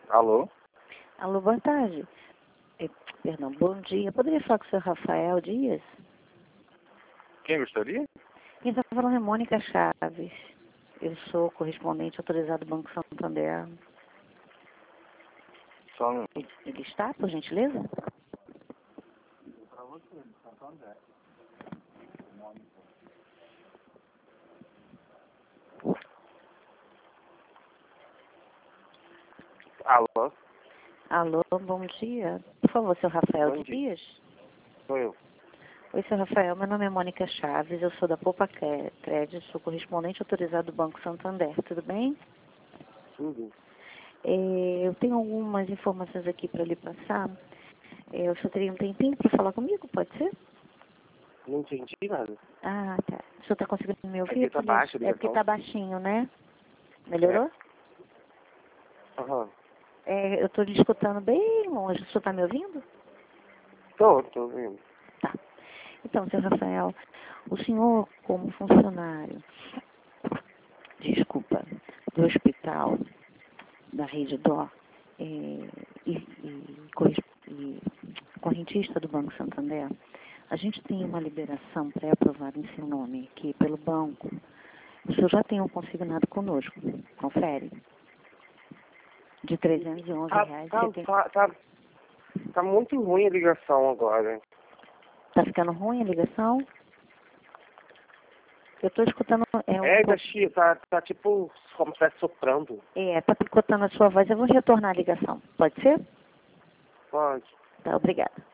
Alô? Alô, boa tarde. Perdão, bom dia. Poderia falar com o senhor Rafael Dias? Quem gostaria? Quem está falando é Mônica Chaves. Eu sou correspondente autorizado do Banco Santander. Só um... Ele está, por gentileza? Alô? Alô, bom dia. Por favor, senhor Rafael Bom dia. Dias? Sou eu. Oi, senhor Rafael. Meu nome é Mônica Chaves. Eu sou da Poupa Crédito. Sou correspondente autorizado do Banco Santander. Tudo bem? Tudo. Eu tenho algumas informações aqui para lhe passar. O senhor teria um tempinho para falar comigo? Pode ser? Não entendi nada. Ah, tá. O senhor está conseguindo me ouvir? Aqui tá baixo a É porque ligação. está baixinho, né? Melhorou? Aham. Eu estou lhe escutando bem longe. O senhor está me ouvindo? Tô ouvindo. Tá. Então, senhor Rafael, o senhor, como funcionário, do hospital da Rede Dó e correntista do Banco Santander, a gente tem uma liberação pré-aprovada em seu nome aqui pelo banco. O senhor já tem um consignado conosco. Confere. De R$ 311. Tá muito ruim a ligação agora. Tá ficando ruim a ligação? Eu estou escutando... Tá tipo como se estivesse soprando. Tá picotando a sua voz. Eu vou retornar a ligação. Pode ser? Pode. Tá, obrigada.